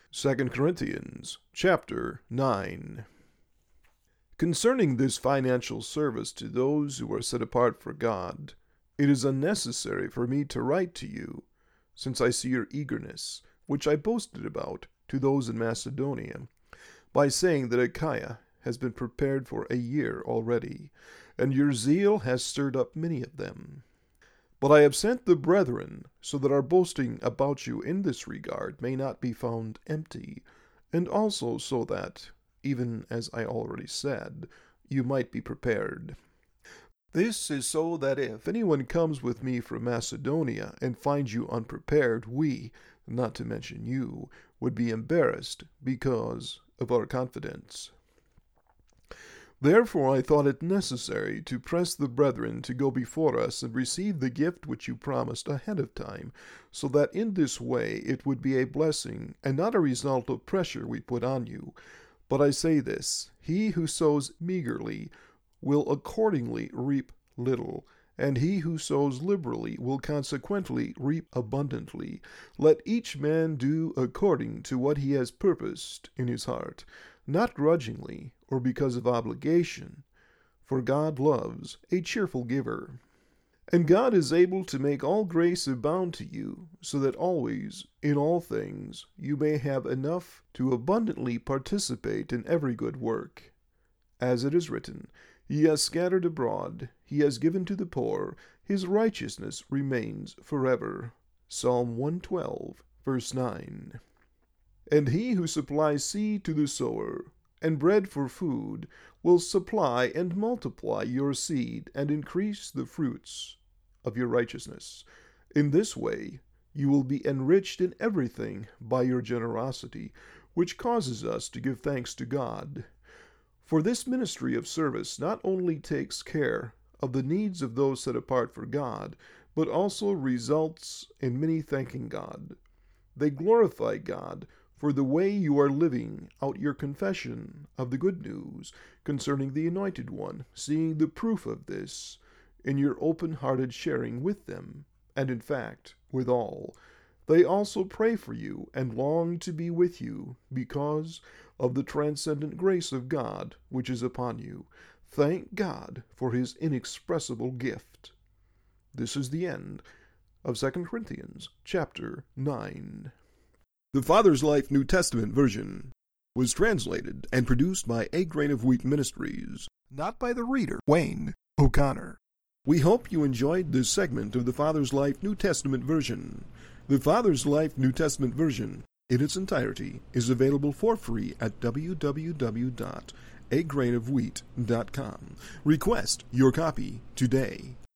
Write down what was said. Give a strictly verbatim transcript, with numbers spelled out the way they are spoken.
Second Corinthians chapter nine. Concerning this financial service to those who are set apart for God, it is unnecessary for me to write to you, since I see your eagerness, which I boasted about to those in Macedonia, by saying that Achaia has been prepared for a year already, and your zeal has stirred up many of them. But I have sent the brethren, so that our boasting about you in this regard may not be found empty, and also so that, even as I already said, you might be prepared. This is so that if anyone comes with me from Macedonia and finds you unprepared, we, not to mention you, would be embarrassed because of our confidence. Therefore I thought it necessary to press the brethren to go before us and receive the gift which you promised ahead of time, so that in this way it would be a blessing and not a result of pressure we put on you. But I say this, he who sows meagerly will accordingly reap little, and he who sows liberally will consequently reap abundantly. Let each man do according to what he has purposed in his heart, not grudgingly or because of obligation, for God loves a cheerful giver. And God is able to make all grace abound to you, so that always, in all things, you may have enough to abundantly participate in every good work. As it is written, He has scattered abroad, He has given to the poor, His righteousness remains forever. Psalm one twelve, verse nine. And he who supplies seed to the sower, and bread for food, will supply and multiply your seed and increase the fruits of your righteousness. In this way you will be enriched in everything by your generosity, which causes us to give thanks to God. For this ministry of service not only takes care of the needs of those set apart for God, but also results in many thanking God. They glorify God for the way you are living out your confession of the good news concerning the Anointed One, seeing the proof of this in your open-hearted sharing with them, and in fact, with all. They also pray for you and long to be with you because of the transcendent grace of God which is upon you. Thank God for His inexpressible gift. This is the end of Second Corinthians chapter nine. The Father's Life New Testament version was translated and produced by A Grain of Wheat Ministries, not by the reader, Wayne O'Connor. We hope you enjoyed this segment of the Father's Life New Testament version. The Father's Life New Testament version, in its entirety, is available for free at w w w dot a grain of wheat dot com. Request your copy today.